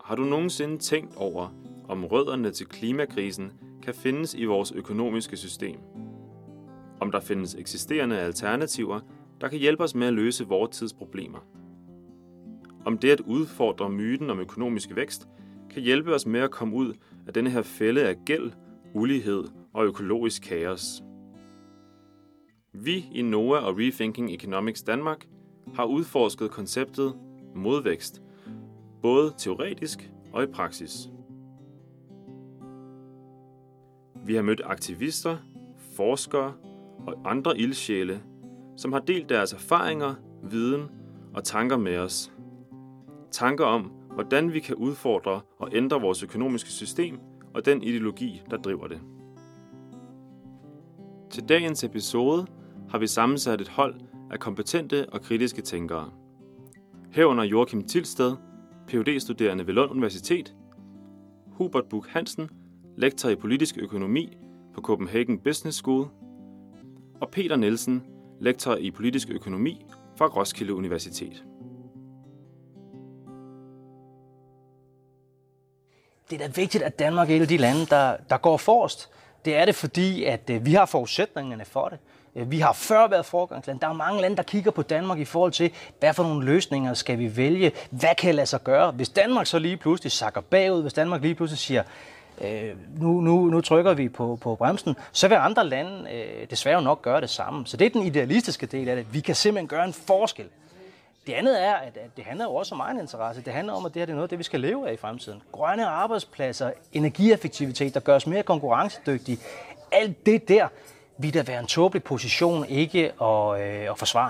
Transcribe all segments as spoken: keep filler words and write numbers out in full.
Har du nogensinde tænkt over, om rødderne til klimakrisen kan findes i vores økonomiske system? Om der findes eksisterende alternativer, der kan hjælpe os med at løse vores tids problemer? Om det at udfordre myten om økonomisk vækst kan hjælpe os med at komme ud af denne her fælde af gæld, ulighed og økologisk kaos? Vi i NOAH og Rethinking Economics Danmark har udforsket konceptet modvækst, både teoretisk og i praksis. Vi har mødt aktivister, forskere og andre ildsjæle, som har delt deres erfaringer, viden og tanker med os. Tanker om, hvordan vi kan udfordre og ændre vores økonomiske system og den ideologi, der driver det. Til dagens episode har vi sammensat et hold af kompetente og kritiske tænkere. Herunder Joachim Tilsted, P H D-studerende ved Lund Universitet, Hubert Buch Hansen, lektor i politisk økonomi på Copenhagen Business School, og Peter Nielsen, lektor i politisk økonomi fra Roskilde Universitet. Det er da vigtigt, at Danmark er et af de lande, der, der går forrest. Det er det, fordi at, øh, vi har forudsætningerne for det. Vi har før været foregangsland. Der er mange lande, der kigger på Danmark i forhold til, hvad for nogle løsninger skal vi vælge? Hvad kan lade sig gøre? Hvis Danmark så lige pludselig sakker bagud, hvis Danmark lige pludselig siger, øh, nu, nu, nu trykker vi på, på bremsen, så vil andre lande øh, desværre nok gøre det samme. Så det er den idealistiske del af det. Vi kan simpelthen gøre en forskel. Det andet er, at det handler jo også om egen interesse. Det handler om, at det her det er noget af det, vi skal leve af i fremtiden. Grønne arbejdspladser, energieffektivitet, der gør os mere konkurrencedygtige. Alt det der vil da være en tåbelig position ikke at, øh, at forsvare.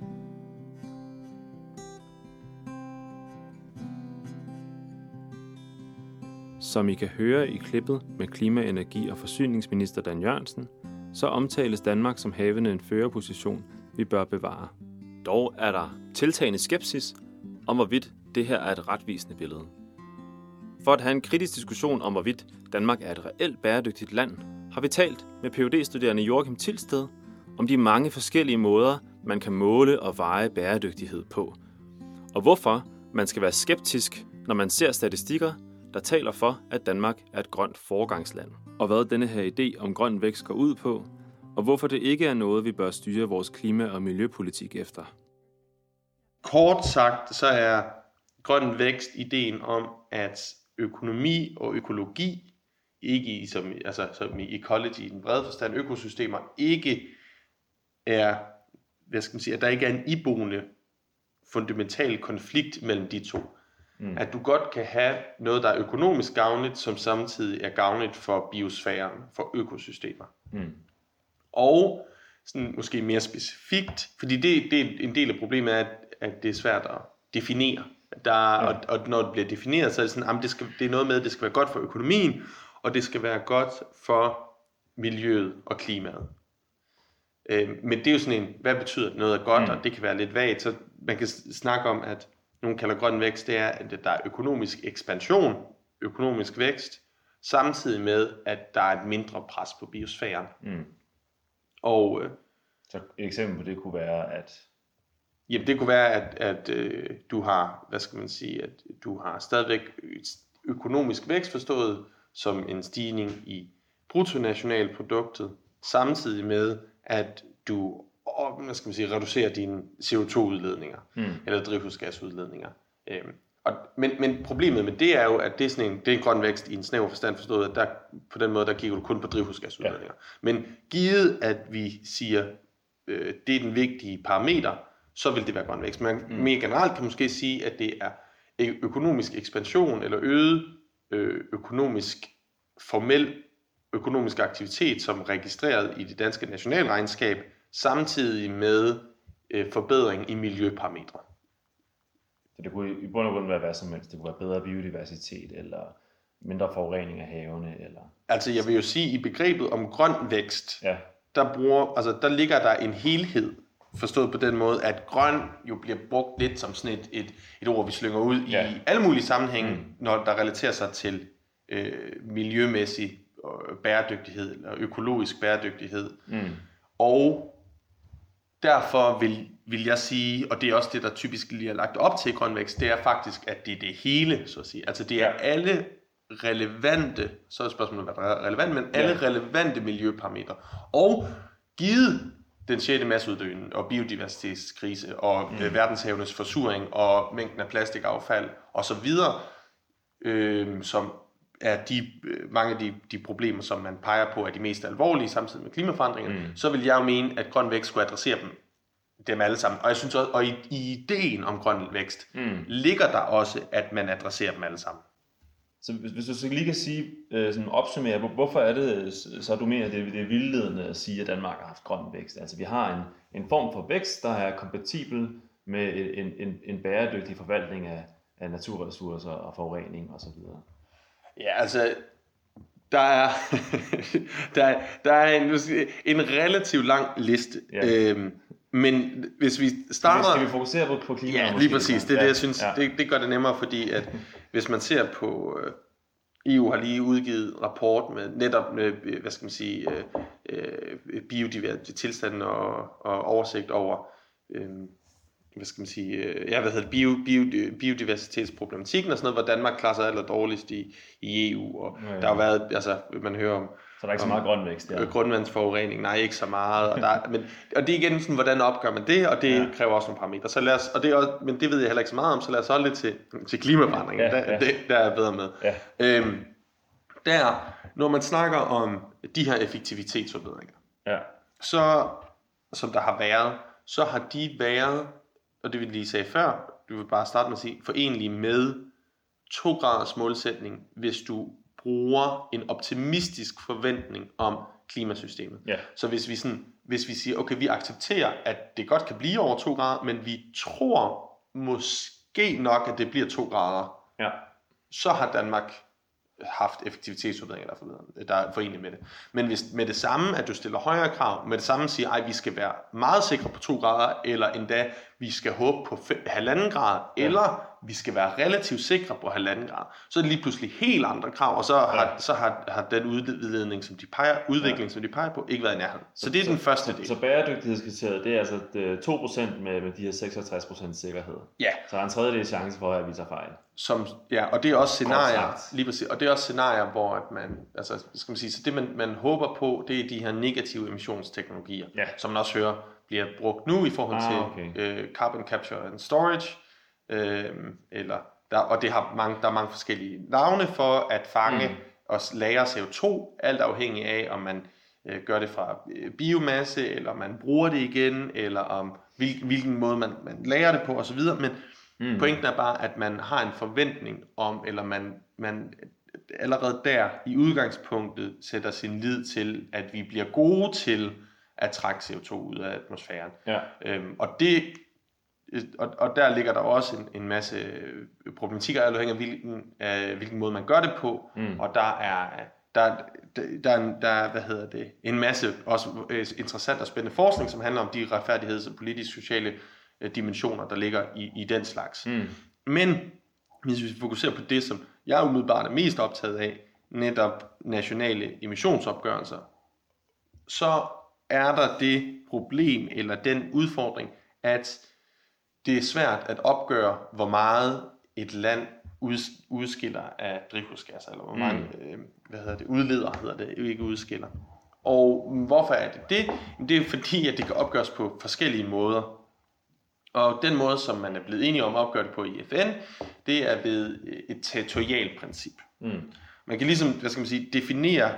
Som I kan høre i klippet med klima-, energi- og forsyningsminister Dan Jørgensen, så omtales Danmark som havende en førerposition, vi bør bevare. Dog er der tiltagende skepsis om, hvorvidt det her er et retvisende billede. For at have en kritisk diskussion om, hvorvidt Danmark er et reelt bæredygtigt land, har vi talt med P H D-studerende Joachim Tilsted om de mange forskellige måder, man kan måle og veje bæredygtighed på, og hvorfor man skal være skeptisk, når man ser statistikker, der taler for, at Danmark er et grønt foregangsland, og hvad denne her idé om grøn vækst går ud på, og hvorfor det ikke er noget, vi bør styre vores klima- og miljøpolitik efter. Kort sagt, så er grøn vækst ideen om, at økonomi og økologi, ikke i, som, altså, som i ecology i den brede forstand, økosystemer, ikke er, hvad skal man sige, at der ikke er en iboende fundamental konflikt mellem de to. Mm. At du godt kan have noget, der er økonomisk gavnligt, som samtidig er gavnligt for biosfæren, for økosystemer. Mm. Og sådan måske mere specifikt, fordi det, det er en del af problemet er, at, at det er svært at definere. Der, ja. og, og når det bliver defineret, så er det sådan, at det, skal, det er noget med, at det skal være godt for økonomien, og det skal være godt for miljøet og klimaet. Øh, men det er jo sådan en, hvad betyder det, noget er godt, mm. og det kan være lidt vagt, så man kan snakke om, at nogen kalder grøn vækst, det er, at der er økonomisk ekspansion, økonomisk vækst, samtidig med, at der er et mindre pres på biosfæren. Mm. Og, øh, så et eksempel på det kunne være, at jamen det kunne være, at, at øh, du har, hvad skal man sige, at du har stadigvæk økonomisk vækst forstået som en stigning i bruttonationalproduktet, samtidig med, at du hvad skal man sige, reducerer dine C O to udledninger, mm. eller drivhusgasudledninger. Øhm, og, men, men problemet med det er jo, at det er, sådan en, det er en grøn vækst i en snæver forstand forstået, at der, på den måde, der kigger du kun på drivhusgasudledninger. Ja. Men givet, at vi siger, øh, det er den vigtige parameter, så vil det være grøn vækst. Men mm. mere generelt kan man måske sige, at det er økonomisk ekspansion, eller øget øh, økonomisk, formel økonomisk aktivitet, som er registreret i det danske nationalregnskab, samtidig med øh, forbedring i miljøparametre. Så det kunne i bund og grund være hvad som helst. Det kunne være bedre biodiversitet, eller mindre forurening af havene, eller... Altså jeg vil jo sige, i begrebet om grøn vækst, ja. der, bruger, altså, der ligger der en helhed, forstået på den måde, at grøn jo bliver brugt lidt som sådan et, et, et ord, vi slynger ud ja. i alle mulige sammenhænge, mm. når der relaterer sig til øh, miljømæssig bæredygtighed, eller økologisk bæredygtighed. Mm. Og derfor vil, vil jeg sige, og det er også det, der typisk lige er lagt op til i grøn vækst, det er faktisk, at det er det hele, så at sige. Altså det er alle relevante, så er spørgsmålet, hvad der er relevant, men alle ja. relevante miljøparametre. Og givet den sjette masseuddøen og biodiversitetskrise og mm. øh, verdenshavenes forsuring og mængden af plastikaffald og så videre, øh, som er de, øh, mange af de, de problemer, som man peger på, er de mest alvorlige samtidig med klimaforandringerne, mm. så vil jeg jo mene, at grøn vækst skulle adressere dem, dem alle sammen. Og jeg synes også, og i, i ideen om grøn vækst, mm. ligger der også, at man adresserer dem alle sammen. Så hvis, hvis du så lige kan sige, øh, sådan opsummere, hvorfor er det, så du mener, at det, det er vildledende at sige, at Danmark har haft grøn vækst? Altså vi har en, en form for vækst, der er kompatibel med en, en, en bæredygtig forvaltning af, af naturressourcer og forurening osv. Ja, altså, der er, der, der er en, en relativt lang liste. Ja. Øhm, men hvis vi starter... Skal vi fokusere på, på klima? Ja, lige præcis. Det er ja. det, jeg synes, ja. det, det gør det nemmere, fordi at hvis man ser på... E U har lige udgivet rapport med netop, med, hvad skal man sige, biodiversitet, tilstanden og, og oversigt over... Øhm, hvad skal man sige, ja, hvad hedder det, bio, bio, biodiversitetsproblematikken og sådan noget, hvor Danmark klarer sig aller dårligst i, i E U, og ja, ja. der har været, altså, man hører om... Så der er ikke så meget grøn vækst, ja. Grundvandsforurening, nej, ikke så meget, og, der, men, og det er igen sådan, hvordan opgør man det, og det ja. kræver også nogle parametre, så lad os, og det er også, men det ved jeg heller ikke så meget om, så lad os holde lidt til, til klimaforandringen, ja, ja. Der, det, der er jeg bedre med. Ja. Øhm, der, når man snakker om de her effektivitetsforbedringer, ja. så, som der har været, så har de været, og det vil lige sige før, du vil bare starte med at sige, forenlige med to graders målsætning, hvis du bruger en optimistisk forventning om klimasystemet. Yeah. Så hvis vi, sådan, hvis vi siger, okay, vi accepterer, at det godt kan blive over to grader, men vi tror måske nok, at det bliver to grader, yeah. så har Danmark haft effektivitetsforbedringer, der, der er forenlige med det. Men hvis med det samme, at du stiller højere krav, med det samme siger, at vi skal være meget sikre på to grader, eller endda vi skal håbe på halvanden grad, ja. eller vi skal være relativt sikre på halvanden grad, så er det lige pludselig helt andre krav, og så har, ja. så har, har den udledning, som de peger, udvikling, ja. som de peger på, ikke været i nærheden. Så, så det er så, den første så, del. Så bæredygtighedskriteriet, det er altså to procent med, med de her seksogtres procent sikkerhed. Ja. Så der er en tredjedel chance for, at vi tager fejl. Som, ja, og det er også scenarier, lige præcis, og det er også scenarier, hvor at man, altså, skal man sige, så det man, man håber på, det er de her negative emissionsteknologier, ja. som man også hører bliver brugt nu i forhold ah, til okay. øh, carbon capture and storage, øh, eller der, og det har mange, der er mange forskellige navne for at fange mm. og lagre C O to, alt afhængig af om man øh, gør det fra øh, biomasse, eller man bruger det igen, eller om hvil, hvilken måde man, man lagrer det på osv. Men mm. pointen er bare, at man har en forventning om, eller man, man allerede der i udgangspunktet sætter sin lid til, at vi bliver gode til at trække C O to ud af atmosfæren. Ja. Øhm, og det og, og der ligger der også en, en masse problematikker, afhængig af hvilken, af hvilken måde man gør det på, mm. og der er der, der, der, der hvad hedder det, en masse også interessant og spændende forskning, som handler om de retfærdigheds- og politisk sociale dimensioner, der ligger i, i den slags. Mm. Men hvis vi fokuserer på det, som jeg umiddelbart er mest optaget af, netop nationale emissionsopgørelser, så er der det problem eller den udfordring, at det er svært at opgøre, hvor meget et land udskiller af drivhusgasser, eller hvor mange mm. øh, hvad hedder det, udleder, hedder det, ikke udskiller. Og hvorfor er det det? Det er fordi, at det kan opgøres på forskellige måder. Og den måde, som man er blevet enige om at opgøre det på i F N, det er ved et territorialt princip. Mm. Man kan ligesom, hvad skal man sige, definere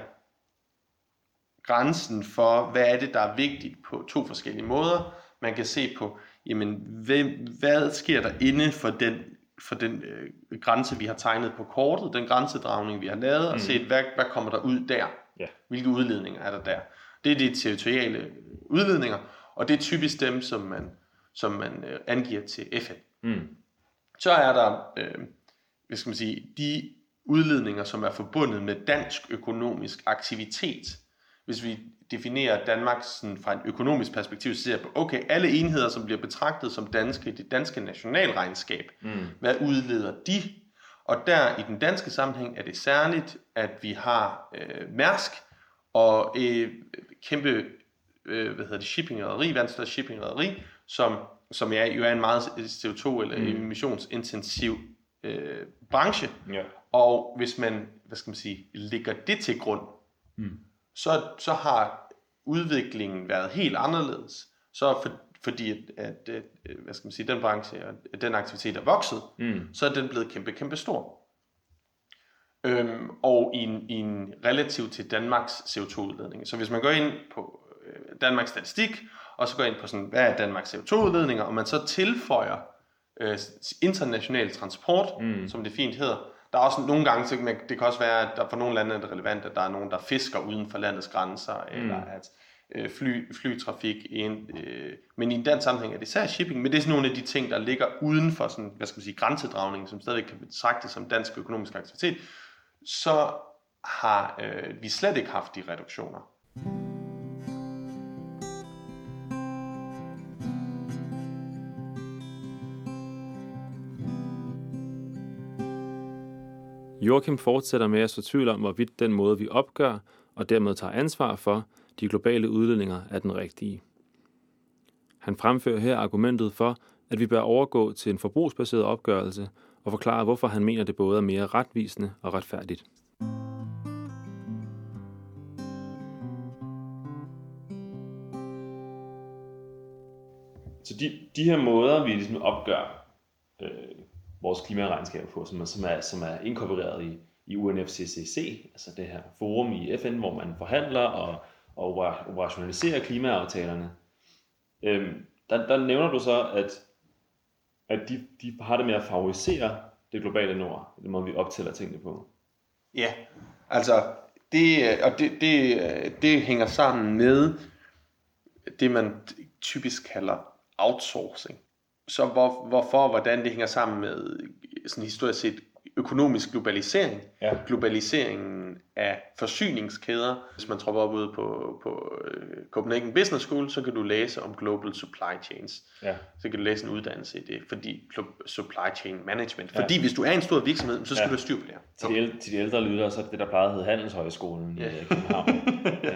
grænsen for, hvad er det, der er vigtigt på to forskellige måder. Man kan se på, jamen, hvad, hvad sker der inde for den, for den øh, grænse, vi har tegnet på kortet, den grænsedragning, vi har lavet, mm. og set, hvad, hvad kommer der ud der? Yeah. Hvilke udledninger er der der? Det er de territoriale udledninger, og det er typisk dem, som man, som man øh, angiver til F N. Mm. Så er der, øh, hvad skal man sige, de udledninger, som er forbundet med dansk økonomisk aktivitet. Hvis vi definerer Danmark sådan fra et økonomisk perspektiv, så ser jeg på, okay, alle enheder, som bliver betragtet som danske i det danske nationalregnskab, mm. hvad udleder de? Og der i den danske sammenhæng er det særligt, at vi har øh, Mærsk og øh, kæmpe øh, hvad hedder det, shipping-rederi, verdens shipping-rederi, som, som er, jo er en meget C O to- eller mm. emissionsintensiv øh, branche. Ja. Og hvis man, hvad skal man sige, lægger det til grund, mm. så, så har udviklingen været helt anderledes. Så for, fordi at, at, at, hvad skal man sige, den branche og den aktivitet er vokset, mm. så er den blevet kæmpe, kæmpe stor. Øhm, og i en, i en relativt til Danmarks C O to udledning. Så hvis man går ind på øh, Danmarks statistik, og så går ind på sådan, hvad er Danmarks C O to udledninger, og man så tilføjer øh, international transport, mm. som det fint hedder. Der er også nogle gange, så man, det kan også være, at der for nogle lande er det relevant, at der er nogen, der fisker uden for landets grænser, mm. eller at øh, fly, flytrafik ind. Øh, men i en dansk sammenhæng er det især shipping, men det er sådan nogle af de ting, der ligger uden for sådan, hvad skal man sige, grænsedragning, som stadig kan betragtes som dansk økonomisk aktivitet, så har øh, vi slet ikke haft de reduktioner. Joachim fortsætter med at så tvivl om, hvorvidt den måde, vi opgør og dermed tager ansvar for de globale udledninger, er den rigtige. Han fremfører her argumentet for, at vi bør overgå til en forbrugsbaseret opgørelse og forklarer, hvorfor han mener, det både er mere retvisende og retfærdigt. Så de, de her måder, vi ligesom opgør øh, vores klimaregnskab på, som er, som er, som er inkorporeret i, i U N F C C C, altså det her forum i F N, hvor man forhandler og, og operationaliserer klimaaftalerne, øh, der, der nævner du så, at at de, de har det med at favorisere det globale nord, det måde vi optæller tingene på. Ja, altså det, og det, det, det hænger sammen med det, man typisk kalder outsourcing. Så hvor, hvorfor, hvordan det hænger sammen med sådan historisk set økonomisk globalisering, ja. Globaliseringen af forsyningskæder. Hvis man tropper op ude på, på uh, Copenhagen Business School, så kan du læse om global supply chains. Ja. Så kan du læse en uddannelse i det, fordi supply chain management. Fordi ja. Hvis du er en stor virksomhed, så skal ja. Du have styr på det her. Til de, ældre, til de ældre lyttere, så er det, der plejede at hedde Handelshøjskolen ja. I København. ja.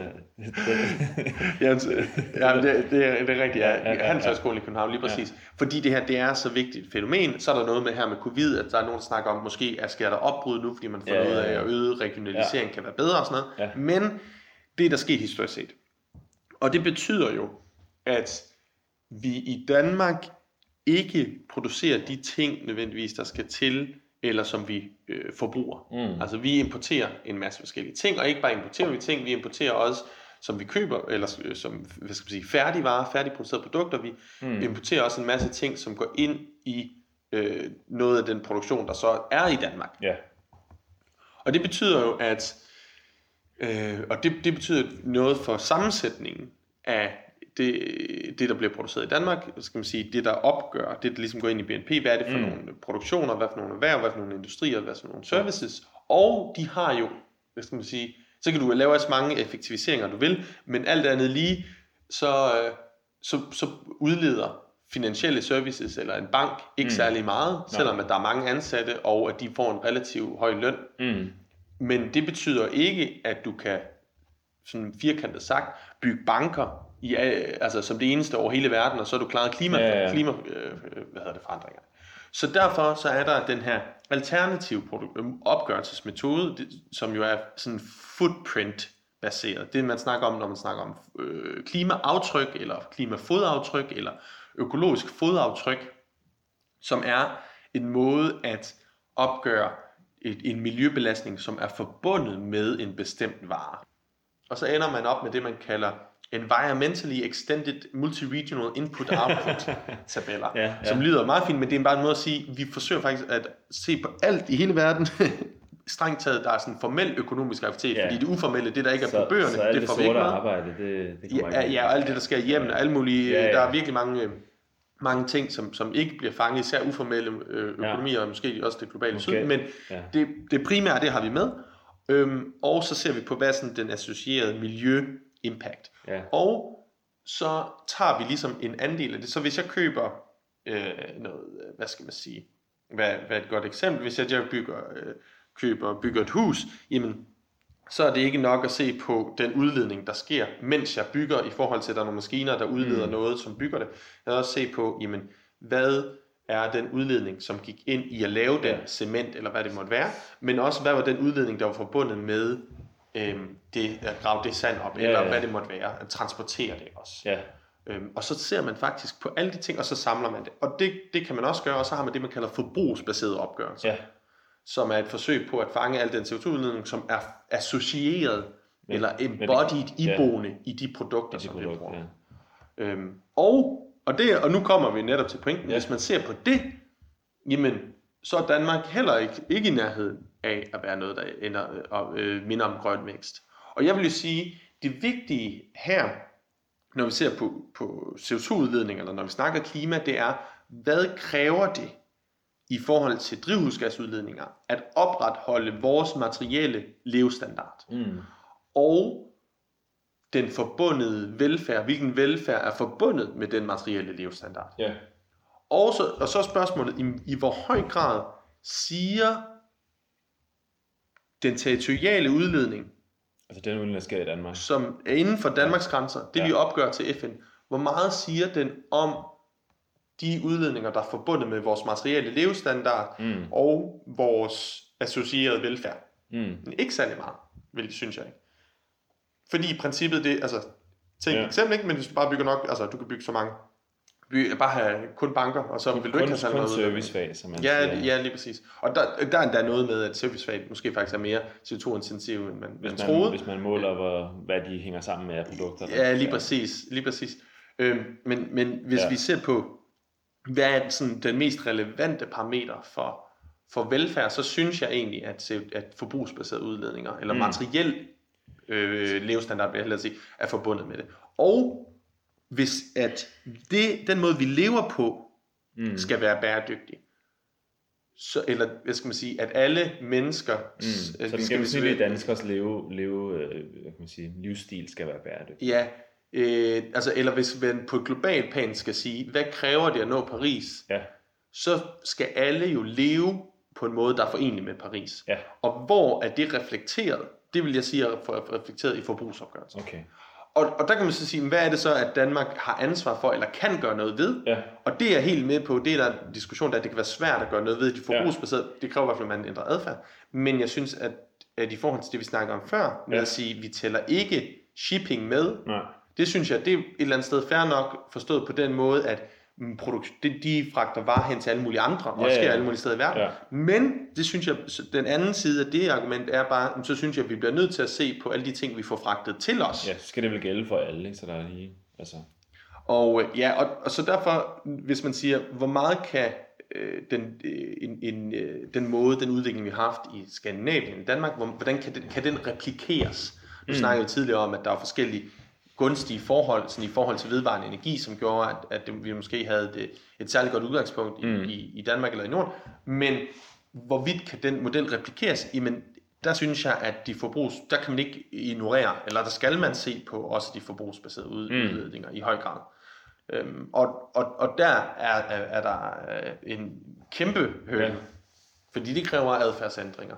ja, det, det, er, det er rigtigt. Ja. Ja, ja, ja, Handelshøjskolen i København, lige præcis. Ja. Fordi det her, det er så vigtigt et fænomen. Så er der noget med her med covid, at der er nogen, der snakker om, måske er sker der opbrud nu, fordi man får ja, noget af, at øget regionalisering ja. Kan være bedre og sådan noget. Ja. Men det er der sket historisk set. Og det betyder jo, at vi i Danmark ikke producerer de ting nødvendigvis, der skal til, eller som vi øh, forbruger. Mm. Altså vi importerer en masse forskellige ting, og ikke bare importerer vi ting, vi importerer også, som vi køber, eller øh, som hvad skal man sige, færdigvarer, færdigproducerede produkter. Vi mm. importerer også en masse ting, som går ind i øh, noget af den produktion, der så er i Danmark. Yeah. Og det betyder jo, at øh, og det, det betyder noget for sammensætningen af det, det, der bliver produceret i Danmark, skal man sige, det der opgør, det der ligesom går ind i B N P, hvad er det for mm. nogle produktioner, hvad for nogle erhverv, hvad for nogle industrier, hvad for nogle services, og de har jo, hvad skal man sige, så kan du lave så mange effektiviseringer, du vil, men alt andet lige, så, så, så udleder finansielle services eller en bank ikke mm. særlig meget, selvom at der er mange ansatte, og at de får en relativt høj løn. Mm. Men det betyder ikke, at du kan, sådan firkantet sagt, bygge banker i, altså som det eneste over hele verden, og så er du klaret klima, ja, ja. klima øh, hvad hedder det, forandringer. Så derfor så er der den her alternative opgørelsesmetode, som jo er sådan footprint baseret. Det man snakker om, når man snakker om øh, klimaaftryk, eller klimafodaftryk, eller økologisk fodaftryk, som er en måde at opgøre et, en miljøbelastning, som er forbundet med en bestemt vare. Og så ender man op med det, man kalder Environmentally Extended Multi-Regional Input-Output tabeller, ja, ja. Som lyder meget fint, men det er bare en måde at sige, at vi forsøger faktisk at se på alt i hele verden, strengt taget, der er sådan en formel økonomisk aktivitet, ja. Fordi det uformelle, det der ikke er så, på bøgerne, så alt det får vi ikke med. Arbejde, det, det kommer ja, ikke ja, og alt det, der sker hjemme, og alle mulige, ja, ja. Der er virkelig mange, mange ting, som, som ikke bliver fanget, især uformelle økonomier, ja. Og måske også det globale måske. Syd, men ja. det, det primære, det har vi med, øhm, og så ser vi på, hvad sådan den associerede miljø impact. Ja. Og så tager vi ligesom en andel af det. Så hvis jeg køber øh, noget, hvad skal man sige, hvad, hvad er et godt eksempel, hvis jeg bygger, øh, køber, bygger et hus, jamen så er det ikke nok at se på den udledning, der sker, mens jeg bygger, i forhold til, at der er nogle maskiner, der udleder mm. noget, som bygger det. Jeg vil også se på, jamen, hvad er den udledning, som gik ind i at lave den ja. cement, eller hvad det måtte være, men også, hvad var den udledning, der var forbundet med øhm, det, at grave det sand op, ja, eller ja. hvad det måtte være, at transportere det også. Ja. Øhm, og så ser man faktisk på alle de ting, og så samler man det. Og det, det kan man også gøre, og så har man det, man kalder forbrugsbaseret opgørelse. Ja. Som er et forsøg på at fange al den C O to udledning, som er associeret men, eller embodied, det, iboende ja. i de produkter, de som vi bruger. Ja. Øhm, og, og, det, og nu kommer vi netop til pointen. Ja. Hvis man ser på det, jamen, så er Danmark heller ikke, ikke i nærheden af at være noget, der ender og øh, minder om grøn vækst. Og jeg vil jo sige, det vigtige her, når vi ser på, på C O to udledning, eller når vi snakker klima, det er, hvad kræver det i forhold til drivhusgasudledninger, at opretholde vores materielle levestandard. Mm. Og den forbundede velfærd, hvilken velfærd er forbundet med den materielle levestandard. Yeah. Og, så, og så er spørgsmålet, i, i hvor høj grad siger den territoriale udledning, altså den udledning, der sker i Danmark, som er inden for Danmarks grænser, det ja. vi opgør til F N, hvor meget siger den om de udledninger, der er forbundet med vores materielle levestandard mm. og vores associerede velfærd. Mm. Ikke særlig meget, hvilket synes jeg ikke. Fordi i princippet det, altså, tænk ja. eksempel ikke, men hvis du bare bygger nok, altså du kan bygge så mange, by, bare have kun banker, og så vil du ikke have sådan noget. Kun servicefag, som man ja, siger. Ja, lige præcis. Og der, der er endda noget med, at servicefag måske faktisk er mere C O to intensiv, end man, hvis man, man troede. Hvis man måler, hvor, hvad de hænger sammen med af produkter. Ja, lige præcis. Lige præcis. Øhm, men, men hvis ja. vi ser på, hvad er sådan den mest relevante parameter for, for velfærd, så synes jeg egentlig, at, at forbrugsbaserede udledninger, eller mm. materiel øh, levestandard, vil jeg hellere sige, er forbundet med det. Og hvis at det, den måde, vi lever på, mm. skal være bæredygtig, så, eller hvad skal man sige, at alle mennesker... Mm. Så den gennemsnitlige danskers leve, leve, hvad kan man sige, livsstil skal være bæredygtig. Ja, øh, altså, eller hvis man på et globalt plan skal sige, hvad kræver det at nå Paris, ja. så skal alle jo leve på en måde, der er forenlig med Paris. Ja. Og hvor er det reflekteret? Det vil jeg sige er reflekteret i forbrugsopgørelsen. Okay. Og, og der kan man så sige, hvad er det så, at Danmark har ansvar for, eller kan gøre noget ved? Ja. Og det er jeg helt med på, det er der en diskussion, der det kan være svært at gøre noget ved de forbrugsbaserede. Ja. Det kræver i hvert fald, at man ændrer adfærd. Men jeg synes, at, at i forhold til det, vi snakker om før, med ja. at sige, at vi tæller ikke shipping med, nej. Det synes jeg, det er et eller andet sted fair nok forstået på den måde, at de, de fragter varer hen til alle mulige andre, og ja, sker ja. alle mulige steder i verden. Ja. Men det synes jeg, den anden side af det argument er bare, så synes jeg, at vi bliver nødt til at se på alle de ting, vi får fragtet til os. Ja, så skal det vel gælde for alle, ikke? Så der er lige, altså. Og ja, og, og så derfor, hvis man siger, hvor meget kan øh, den, øh, en, en, øh, den måde, den udvikling, vi har haft i Skandinavien, i Danmark, hvor, hvordan kan den, kan den replikeres? Nu mm. snakkede vi tidligere om, at der er forskellige gunstige forhold, sådan i forhold til vedvarende energi, som gjorde, at, at vi måske havde et, et særligt godt udgangspunkt i, mm. i, i Danmark eller i Norden. Men hvorvidt kan den model replikeres? Jamen, der synes jeg, at de forbrugs, der kan man ikke ignorere, eller der skal man se på også de forbrugsbaserede udledninger mm. i høj grad. Øhm, og, og, og der er, er, er der en kæmpe højde, ja. fordi det kræver adfærdsændringer.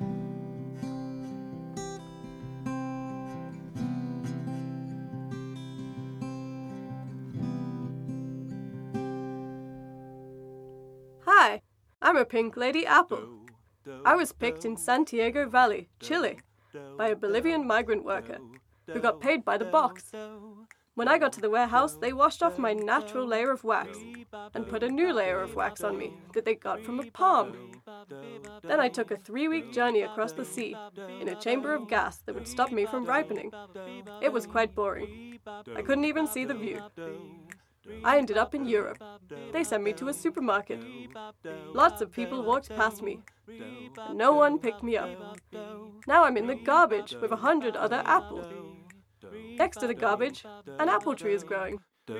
I'm a pink lady apple. I was picked in Santiago Valley, Chile, by a Bolivian migrant worker who got paid by the box. When I got to the warehouse, they washed off my natural layer of wax and put a new layer of wax on me that they got from a palm. Then I took a three-week journey across the sea in a chamber of gas that would stop me from ripening. It was quite boring. I couldn't even see the view. I ended up in Europe. They sent me to a supermarket. Lots of people walked past me, and no one picked me up. Now I'm in the garbage with a hundred other apples. Next to the garbage, an apple tree is growing.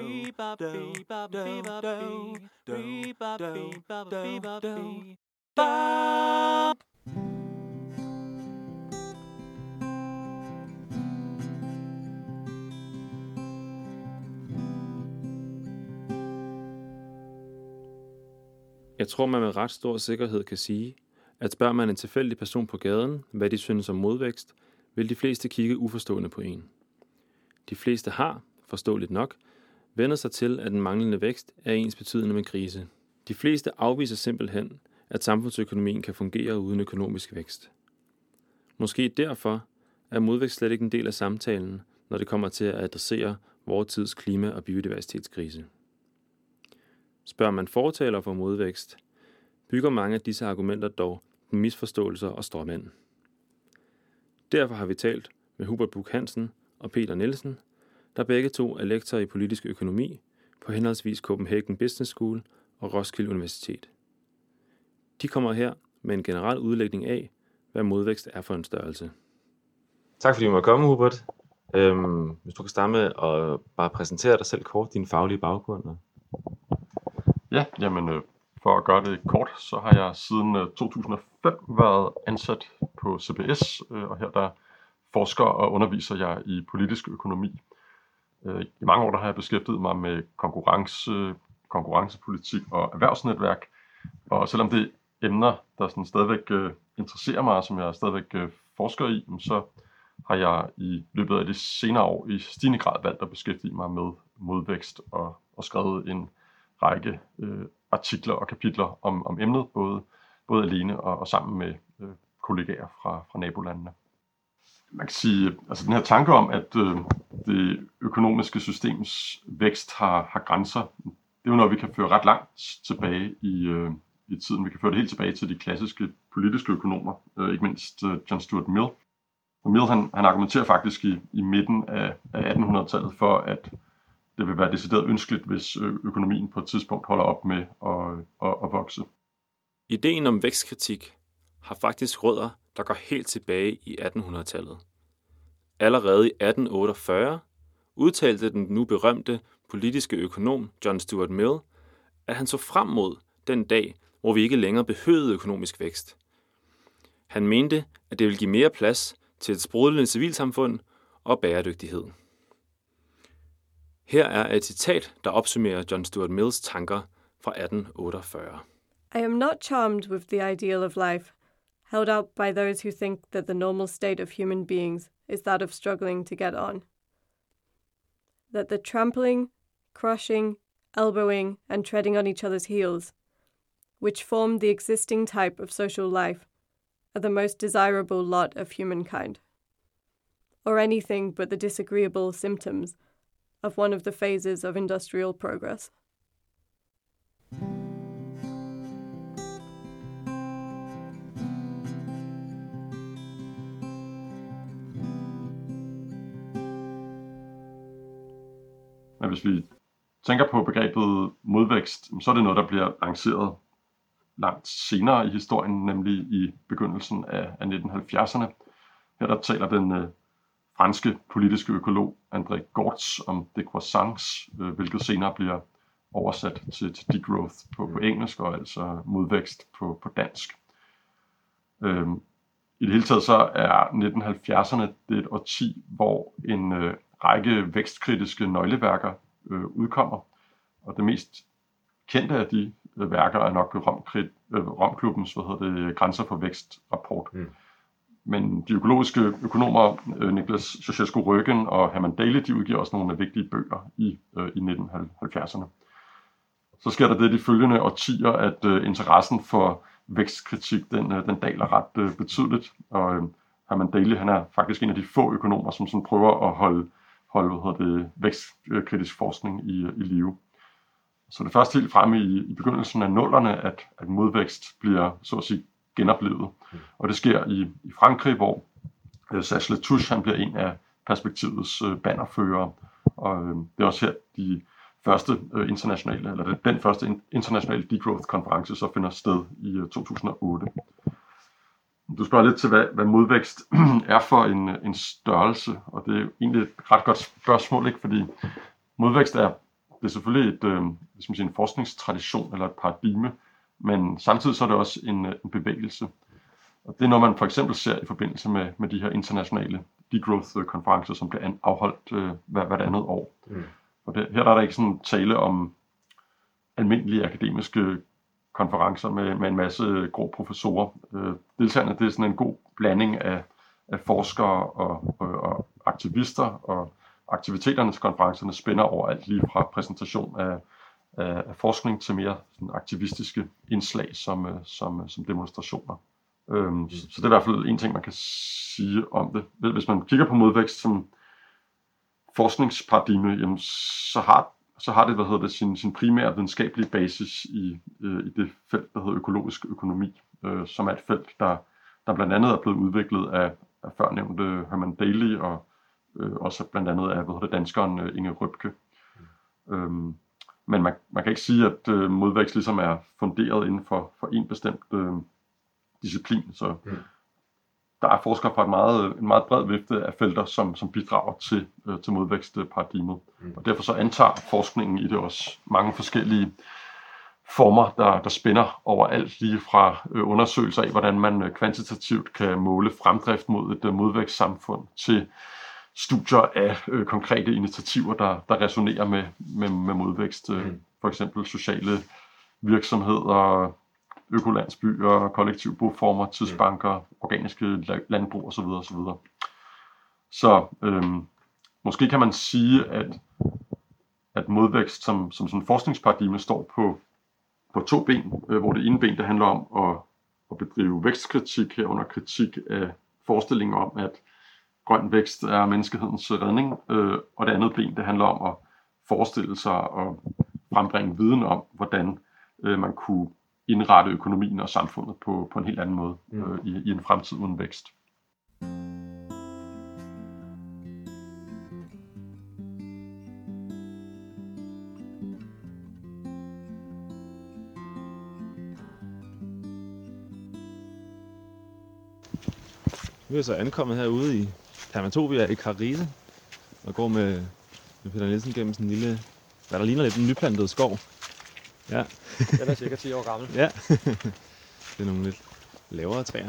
Jeg tror, man med ret stor sikkerhed kan sige, at spørger man en tilfældig person på gaden, hvad de synes om modvækst, vil de fleste kigge uforstående på en. De fleste har, forståeligt nok, vendt sig til, at den manglende vækst er ensbetydende med krise. De fleste afviser simpelthen, at samfundsøkonomien kan fungere uden økonomisk vækst. Måske derfor er modvækst slet ikke en del af samtalen, når det kommer til at adressere vores tids klima- og biodiversitetskrise. Spørger man fortaler for modvækst, bygger mange af disse argumenter dog på misforståelser og stråmænd. Derfor har vi talt med Hubert Buch Hansen og Peter Nielsen, der begge to er lektorer i politisk økonomi på henholdsvis Copenhagen Business School og Roskilde Universitet. De kommer her med en generel udlægning af, hvad modvækst er for en størrelse. Tak fordi du måtte komme, Hubert. Øhm, hvis du kan starte med at bare præsentere dig selv kort, din faglige baggrund. Ja, jamen øh, for at gøre det kort, så har jeg siden øh, to tusind og fem været ansat på C B S, øh, og her der forsker og underviser jeg i politisk økonomi. Øh, I mange år der har jeg beskæftiget mig med konkurrence, konkurrencepolitik og erhvervsnetværk, og selvom det er emner, der sådan stadigvæk øh, interesserer mig, som jeg stadigvæk øh, forsker i, så har jeg i løbet af de senere år i stigende grad valgt at beskæftige mig med modvækst og, og skrevet en række øh, artikler og kapitler om, om emnet, både, både alene og, og sammen med øh, kollegaer fra, fra nabolandene. Man kan sige, altså den her tanke om, at øh, det økonomiske systems vækst har, har grænser, det er jo noget, vi kan føre ret langt tilbage i, øh, i tiden. Vi kan føre det helt tilbage til de klassiske politiske økonomer, øh, ikke mindst øh, John Stuart Mill. Og Mill han, han argumenterer faktisk i, i midten af, af attenhundredetallet for, at det vil være decideret ønskeligt, hvis økonomien på et tidspunkt holder op med at, at, at vokse. Ideen om vækstkritik har faktisk rødder, der går helt tilbage i attenhundredetallet. Allerede i atten otteogfyrre udtalte den nu berømte politiske økonom John Stuart Mill, at han så frem mod den dag, hvor vi ikke længere behøvede økonomisk vækst. Han mente, at det ville give mere plads til et sprudlende civilsamfund og bæredygtighed. Her er et citat, der opsummerer John Stuart Mills tanker fra atten otteogfyrre. I am not charmed with the ideal of life, held out by those who think that the normal state of human beings is that of struggling to get on. That the trampling, crushing, elbowing, and treading on each other's heels, which form the existing type of social life, are the most desirable lot of humankind, or anything but the disagreeable symptoms of one of the phases of industrial progress. Men hvis vi tænker på begrebet modvækst, så er det noget, der bliver lanceret langt senere i historien, nemlig i begyndelsen af nitten halvfjerdserne. Her der taler den øh, franske politiske økolog André Gortz om décroissance, øh, hvilket senere bliver oversat til, til degrowth på, på engelsk, og altså modvækst på, på dansk. Øh, I det hele taget så er nitten halvfjerdserne det et årti, hvor en øh, række vækstkritiske nøgleværker øh, udkommer, og det mest kendte af de øh, værker er nok Romkrit, øh, Romklubbens hvad hedder det, Grænser for Vækst-rapport. Mm. Men de økologiske økonomer øh, Niklas Ceausescu-Rögen og Herman Daly, de udgiver også nogle vigtige bøger i, øh, i nitten halvfjerdserne. Så sker der det de følgende årtier, at øh, interessen for vækstkritik, den, øh, den daler ret øh, betydeligt, og øh, Herman Daly, han er faktisk en af de få økonomer, som sådan prøver at holde, holde hvad hedder det, vækstkritisk forskning i, i live. Så det er først helt fremme i, i begyndelsen af nullerne, at, at modvækst bliver så at sige genoplevet. Mm. Og det sker i, i Frankrig, hvor øh, Serge Latouche han bliver en af perspektivets øh, bannerførere. Og øh, det er også her de første øh, internationale, eller den, den første internationale degrowth-konference så finder sted i øh, to tusind og otte. Du spørger lidt til, hvad, hvad modvækst er for en, en størrelse, og det er egentlig et ret godt spørgsmål, ikke? Fordi modvækst er, det er selvfølgelig et, øh, hvis man siger, en forskningstradition eller et paradigme, men samtidig så er det også en, en bevægelse. Og det er noget, man for eksempel ser i forbindelse med, med de her internationale degrowth-konferencer, som bliver afholdt øh, hver, hvert andet år. Mm. Og det, her der er der ikke sådan tale om almindelige akademiske konferencer med, med en masse grå professorer. Øh, deltagerne, det er sådan en god blanding af, af forskere og, og, og aktivister, og aktiviteterne til konferencerne spænder over alt lige fra præsentation af, af, af forskning til mere sådan aktivistiske indslag som, som, som demonstrationer. Øhm, så, så det er i hvert fald en ting, man kan sige om det. Hvis man kigger på modvækst som forskningsparadigme, jamen, så har så har det, hvad hedder det, sin, sin primære videnskabelige basis i, øh, i det felt, der hedder økologisk økonomi, øh, som er et felt, der, der blandt andet er blevet udviklet af, af førnævnte Herman Daly og øh, også blandt andet af, hvad hedder det, danskeren øh, Inge Røbke. Mm. Øhm, men man, man kan ikke sige, at øh, modvækst ligesom er funderet inden for, for en bestemt øh, disciplin, så mm. der er forskere fra et meget, en meget bred vifte af felter, som, som bidrager til, øh, til modvækstparadigmet. Mm. Og derfor så antager forskningen i det også mange forskellige former, der, der spænder over alt, lige fra øh, undersøgelser af, hvordan man øh, kvantitativt kan måle fremdrift mod et øh, modvækstsamfund, til studier af øh, konkrete initiativer, der, der resonerer med, med, med modvækst. Øh, mm. For eksempel sociale virksomheder, økolandsbyer, kollektive boformer, tidsbanker, organiske landbrug osv. osv. Så øhm, måske kan man sige, at, at modvækst som, som sådan en forskningsparadigme står på, på to ben, øh, hvor det ene ben det handler om at, at bedrive vækstkritik, herunder kritik af forestillingen om, at grøn vækst er menneskehedens redning, øh, og det andet ben det handler om at forestille sig og frembringe viden om, hvordan øh, man kunne indrette økonomien og samfundet på, på en helt anden måde mm. øh, i, i en fremtid uden vækst. Vi er så ankommet herude i Permatovia i Karise og går med, med Peter Nielsen gennem sådan en lille, hvad der ligner lidt en nyplantet skov. Ja. Den er cirka ti år gammel. Ja. Det er nogle lidt lavere træer.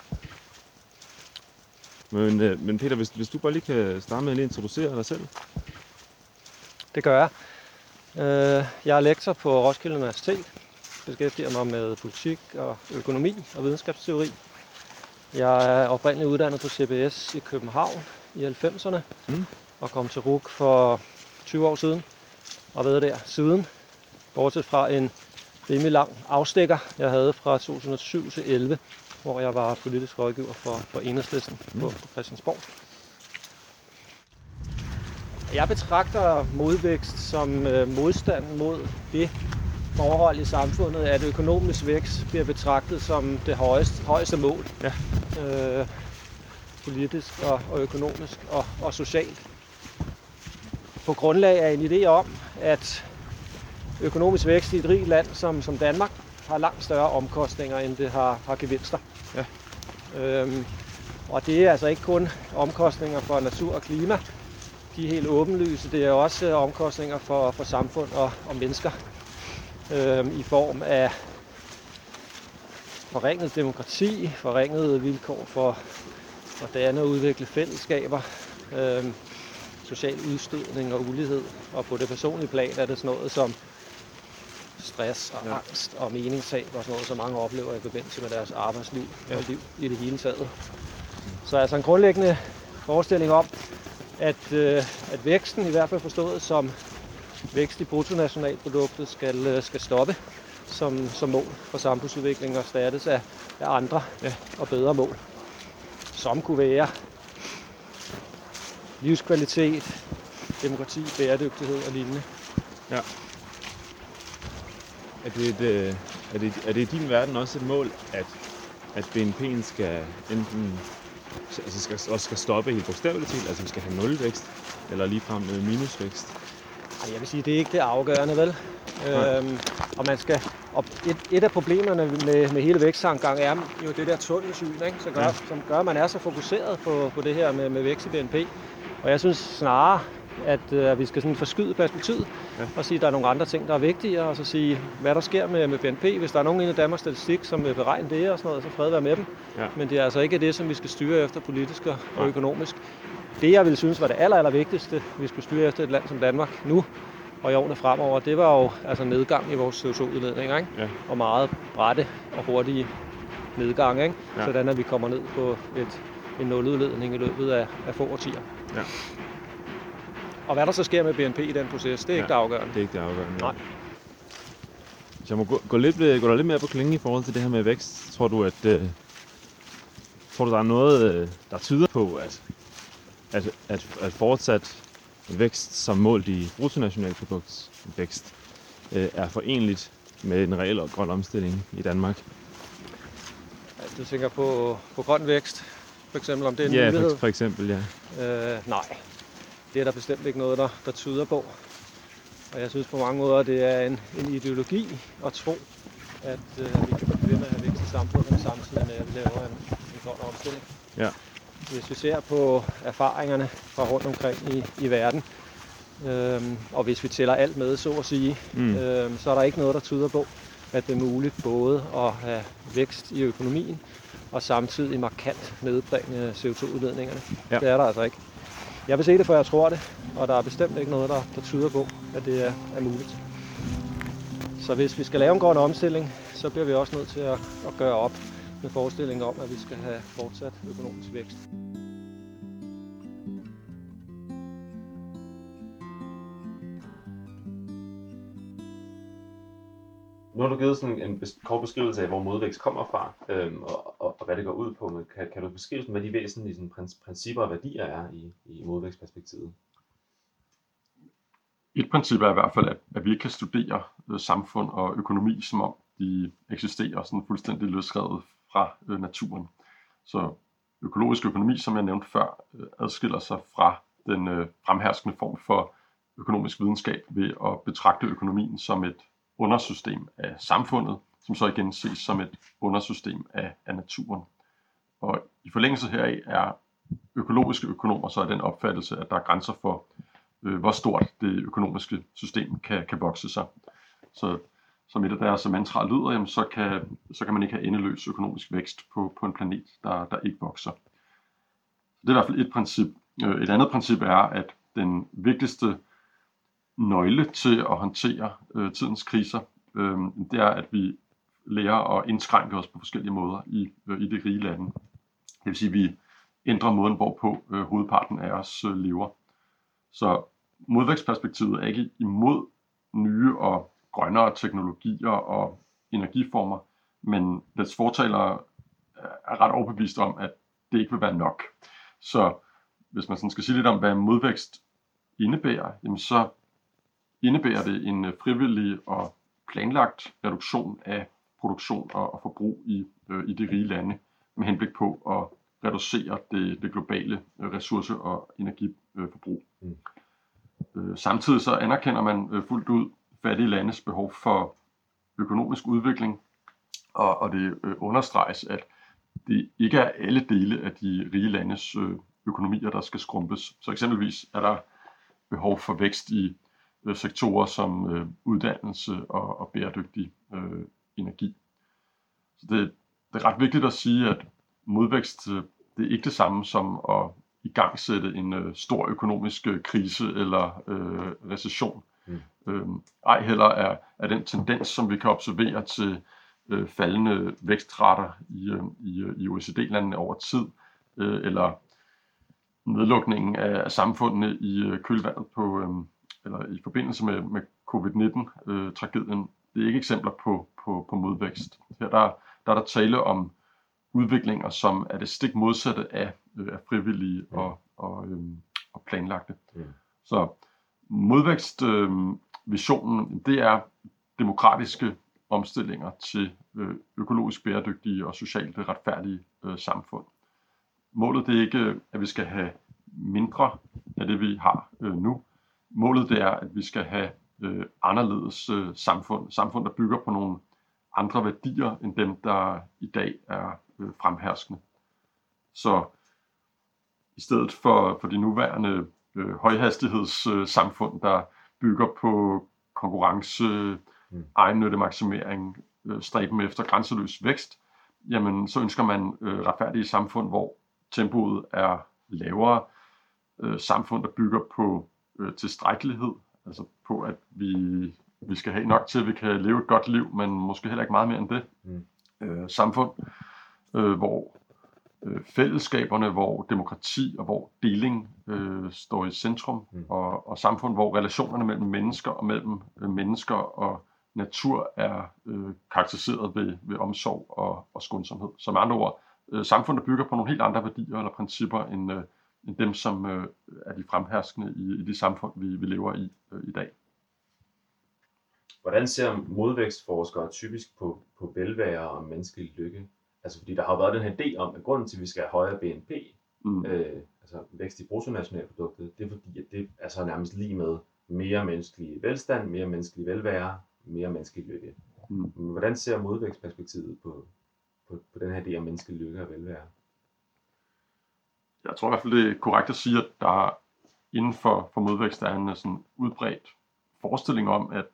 Men, men Peter, hvis, hvis du bare lige kan starte med at introducere dig selv. Det gør jeg. Jeg er lektor på Roskilde Universitet. Beskæftiger mig med politik og økonomi og videnskabsteori. Jeg er oprindeligt uddannet på C B S i København i halvfemserne mm. og kom til R U C for tyve år siden og været der siden. Bortset fra en rimelig lang afstikker, jeg havde fra to tusind og syv til elleve, hvor jeg var politisk rådgiver for, for Enhedslisten mm. på, på Christiansborg. Jeg betragter modvækst som øh, modstand mod det forhold i samfundet, at økonomisk vækst bliver betragtet som det højeste, højeste mål. Ja. Øh, politisk og, og økonomisk og, og socialt. På grundlag af en idé om, at økonomisk vækst i et rigt land som, som Danmark har langt større omkostninger, end det har, har gevinster. Ja. Øhm, og det er altså ikke kun omkostninger for natur og klima. De er helt åbenlyse. Det er også omkostninger for, for samfund og, og mennesker. Øhm, I form af forringet demokrati, forringede vilkår for at danne og udvikle fællesskaber, øhm, social udstødning og ulighed. Og på det personlige plan er det sådan noget som stress og ja. angst og meningstab og sådan noget, som mange oplever i forbindelse med deres arbejdsliv ja. og liv i det hele taget. Så altså en grundlæggende forestilling om, at, øh, at væksten, i hvert fald forstået som vækst i bruttonationalproduktet, skal, øh, skal stoppe som, som mål for samfundsudvikling og erstattes af, af andre ja. og bedre mål, som kunne være livskvalitet, demokrati, bæredygtighed og lignende. Ja. Er det, et, øh, er, det, er det i din verden også et mål, at, at B N P'en skal enten altså skal, også skal stoppe helt bogstaveligt til, altså vi skal have nulvækst, eller ligefrem minusvækst? Jeg vil sige, det er ikke det afgørende, vel? Øhm, og man skal, og et, et af problemerne med, med hele væksttankegang er jo det der tunnelsyn, ikke? Så gør, ja. som gør, at man er så fokuseret på, på det her med, med vækst i B N P. Og jeg synes snarere, at øh, vi skal sådan forskyde perspektivet ja. og sige, at der er nogle andre ting, der er vigtigere, og så sige, hvad der sker med, med B N P. Hvis der er nogen inde i Danmarks Statistik, som vil beregne det og sådan noget, så fred være med dem. Ja. Men det er altså ikke det, som vi skal styre efter politisk og ja. økonomisk. Det, jeg ville synes var det aller, aller vigtigste, vi skulle styre efter et land som Danmark nu og i årene fremover, det var jo altså nedgang i vores C O to udledning, ikke? Ja. Og meget bratte og hurtige nedgang, ikke? Ja. Sådan at vi kommer ned på et en nuludledning i løbet af, af få årtier. Ja. Og hvad der så sker med B N P i den proces, det er ja, ikke det afgørende. Det er ikke det afgørende. Nej. Hvis jeg må gå, gå, lidt, gå der lidt mere på klingen i forhold til det her med vækst, tror du, at, øh, tror du, der er noget, øh, der tyder på, at, at, at, at fortsat vækst som målt i bruttonationalproduktsvækst øh, er forenligt med en reel og grøn omstilling i Danmark? Du tænker på, på grøn vækst, for eksempel, om det er en ja, mulighed? for, for eksempel, ja. Øh, nej, det er der bestemt ikke noget, der, der tyder på. Og jeg synes på mange måder, det er en, en ideologi at tro, at øh, vi kan blive ved med at have vækst i samfundet, samtidig med at vi laver en, en grøn omstilling. Ja. Hvis vi ser på erfaringerne fra rundt omkring i, i verden, øhm, og hvis vi tæller alt med, så at sige, mm. øhm, så er der ikke noget, der tyder på, at det er muligt både at have vækst i økonomien og samtidig markant nedbringe C O to udledningerne. Ja. Det er der altså ikke. Jeg vil se det, for jeg tror det, og der er bestemt ikke noget, der, der tyder på, at det er, er muligt. Så hvis vi skal lave en grøn omstilling, så bliver vi også nødt til at, at gøre op med forestillingen om, at vi skal have fortsat økonomisk vækst. Nu har du givet sådan en kort beskrivelse af, hvor modvækst kommer fra, øhm, og, og, og hvad det går ud på. Men kan, kan du beskrive, hvad de væsentlige sådan, principper og værdier er i, i modvækstperspektivet? Et princip er i hvert fald, at, at vi ikke kan studere øh, samfund og økonomi, som om de eksisterer sådan fuldstændig løsrevet fra øh, naturen. Så økologisk økonomi, som jeg nævnte før, øh, adskiller sig fra den øh, fremherskende form for økonomisk videnskab ved at betragte økonomien som et undersystem af samfundet, som så igen ses som et undersystem af, af naturen. Og i forlængelse heraf er økologiske økonomer så af den opfattelse, at der er grænser for, øh, hvor stort det økonomiske system kan, kan vokse sig. Så som et af deres mantraer lyder, jamen, så, kan, så kan man ikke have endeløs økonomisk vækst på, på en planet, der, der ikke vokser. Det er i hvert fald et princip. Et andet princip er, at den vigtigste nøgle til at håndtere øh, tidens kriser, øh, det er, at vi lærer at indskrænke os på forskellige måder i, øh, i de rige lande. Det vil sige, at vi ændrer måden, hvorpå øh, hovedparten af os øh, lever. Så modvækstperspektivet er ikke imod nye og grønnere teknologier og energiformer, men dets fortalere er ret overbevist om, at det ikke vil være nok. Så hvis man sådan skal sige lidt om, hvad modvækst indebærer, jamen så indebærer det en frivillig og planlagt reduktion af produktion og forbrug i, øh, i de rige lande, med henblik på at reducere det, det globale ressource- og energiforbrug. Mm. Øh, samtidig så anerkender man øh, fuldt ud fattige landes behov for økonomisk udvikling, og, og det øh, understreges, at det ikke er alle dele af de rige landes øh, økonomier, der skal skrumpes. Så eksempelvis er der behov for vækst i øh, sektorer som øh, uddannelse og, og bæredygtig øh, energi. Så det, det er ret vigtigt at sige, at modvækst øh, det er ikke det samme som at igangsætte en øh, stor økonomisk øh, krise eller øh, recession. Mm. Øh, ej heller er, er den tendens, som vi kan observere til øh, faldende vækstrater i, øh, i, i O E C D-landene over tid, øh, eller nedlukningen af, af samfundene i øh, kølvandet på, øh, eller i forbindelse med, med covid nitten-tragedien. Øh, det er ikke eksempler på, på, på modvækst. Her der, der er der tale om udviklinger, som er det stik modsatte af, øh, af frivillige mm. og, og, øh, og planlagte. Mm. Så modvækstvisionen, øh, det er demokratiske omstillinger til øh, økologisk bæredygtige og socialt retfærdige øh, samfund. Målet det er ikke, at vi skal have mindre af det, vi har øh, nu. Målet det er, at vi skal have øh, anderledes øh, samfund. Samfund, der bygger på nogle andre værdier, end dem, der i dag er øh, fremherskende. Så i stedet for, for de nuværende øh, højhastighedssamfund, der bygger på konkurrence, mm. egennyttemaksimering, øh, stræben efter grænseløs vækst, jamen så ønsker man øh, retfærdige samfund, hvor tempoet er lavere, øh, samfund, der bygger på øh, tilstrækkelighed, altså på, at vi, vi skal have nok til, at vi kan leve et godt liv, men måske heller ikke meget mere end det. Mm. Øh, samfund, øh, hvor øh, fællesskaberne, hvor demokrati og hvor deling øh, står i centrum, mm. og, og samfund, hvor relationerne mellem mennesker og mellem øh, mennesker og natur er øh, karakteriseret ved, ved omsorg og, og skånsomhed. Så med andre ord, øh, samfund, der bygger på nogle helt andre værdier eller principper, end, øh, end dem, som øh, er de fremherskende i, i de samfund, vi, vi lever i øh, i dag. Hvordan ser modvækstforskere typisk på, på velvære og menneskelig lykke? Altså fordi der har været den her idé om, at grunden til, at vi skal have højere B N P, mm. øh, altså vækst i bruttonationalproduktet, det er fordi, at det er så nærmest lige med mere menneskelig velstand, mere menneskelig velvære, mere menneskelig lykke. Mm. Men hvordan ser modvækstperspektivet på, på, på den her idé om menneskelig lykke og velvære? Jeg tror i hvert fald, det er korrekt at sige, at der inden for, for modvækst er en sådan udbredt forestilling om, at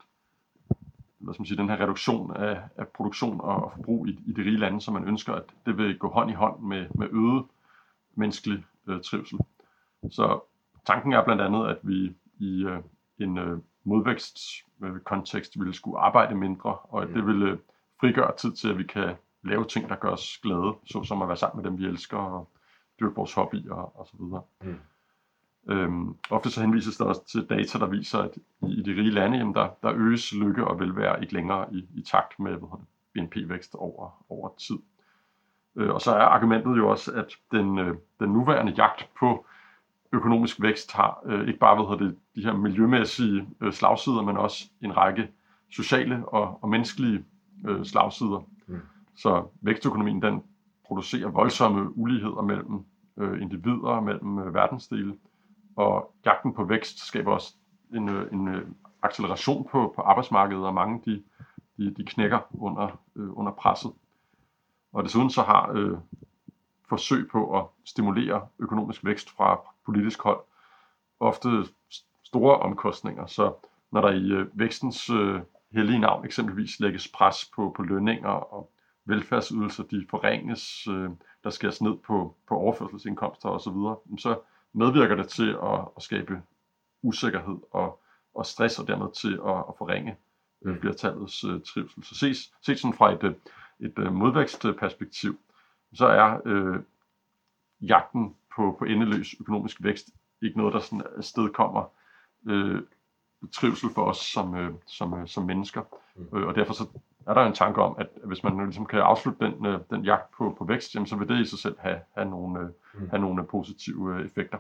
hvad skal man sige, den her reduktion af, af produktion og forbrug i, i de rige lande, som man ønsker, at det vil gå hånd i hånd med, med øget menneskelig øh, trivsel. Så tanken er blandt andet, at vi i øh, en øh, modvækstkontekst ville skulle arbejde mindre, og at det ville frigøre tid til, at vi kan lave ting, der gør os glade, såsom at være sammen med dem, vi elsker, og dyrke vores hobby og, og så videre. Mm. Øhm, ofte så henvises der også til data, der viser, at i, i de rige lande, jamen der, der øges lykke og velvære ikke længere i, i takt med B N P-vækst over, over tid. Øh, og så er argumentet jo også, at den, øh, den nuværende jagt på økonomisk vækst har øh, ikke bare hvad det, de her miljømæssige øh, slagsider, men også en række sociale og, og menneskelige øh, slagsider. Mm. Så vækstøkonomien den producerer voldsomme uligheder mellem øh, individer og mellem øh, verdensdele. Og jagten på vækst skaber også en, en acceleration på, på arbejdsmarkedet, og mange de, de, de knækker under, øh, under presset. Og desuden så har øh, forsøg på at stimulere økonomisk vækst fra politisk hold ofte store omkostninger. Så når der i øh, vækstens øh, hellige navn eksempelvis lægges pres på, på lønninger og velfærdsydelser, de forringes, øh, der skæres ned på, på overførselsindkomster osv., så medvirker det til at, at skabe usikkerhed og, og stress, og dermed til at, at forringe øh, flertallets øh, trivsel. Så ses, ses sådan fra et, et, et modvækstperspektiv, så er øh, jagten på, på endeløs økonomisk vækst ikke noget, der sådan afstedkommer øh, trivsel for os som, øh, som, øh, som mennesker. Mm. Øh, og derfor så er der en tanke om, at hvis man ligesom kan afslutte den, øh, den jagt på, på vækst, jamen, så vil det i sig selv have, have, nogle, øh, mm. have nogle positive øh, effekter.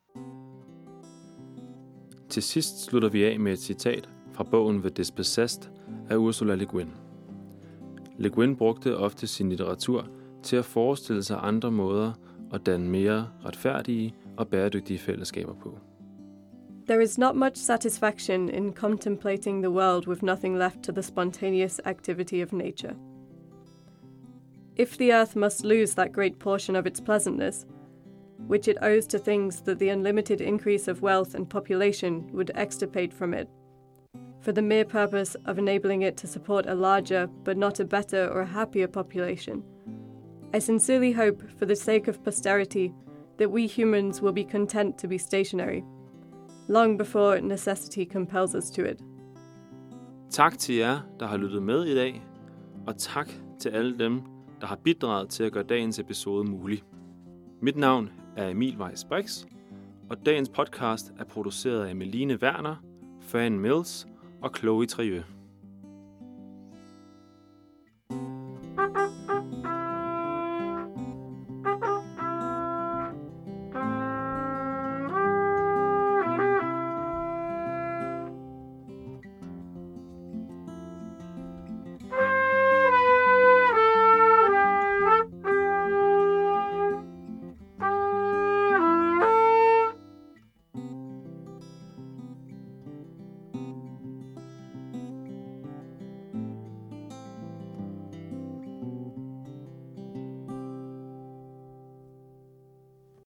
Til sidst slutter vi af med et citat fra bogen The Dispossessed af Ursula Le Guin. Le Guin brugte ofte sin litteratur til at forestille sig andre måder at danne mere retfærdige og bæredygtige fællesskaber på. There is not much satisfaction in contemplating the world with nothing left to the spontaneous activity of nature. If the earth must lose that great portion of its pleasantness, which it owes to things that the unlimited increase of wealth and population would extirpate from it, for the mere purpose of enabling it to support a larger, but not a better or a happier population, I sincerely hope, for the sake of posterity, that we humans will be content to be stationary, long before necessity compels us to it. Tak til jer, der har lyttet med i dag, og tak til alle dem, der har bidraget til at gøre dagens episode mulig. Mit navn er Emil Weiss Brix, og dagens podcast er produceret af Meline Werner, Fran Mills og Chloe Trieux.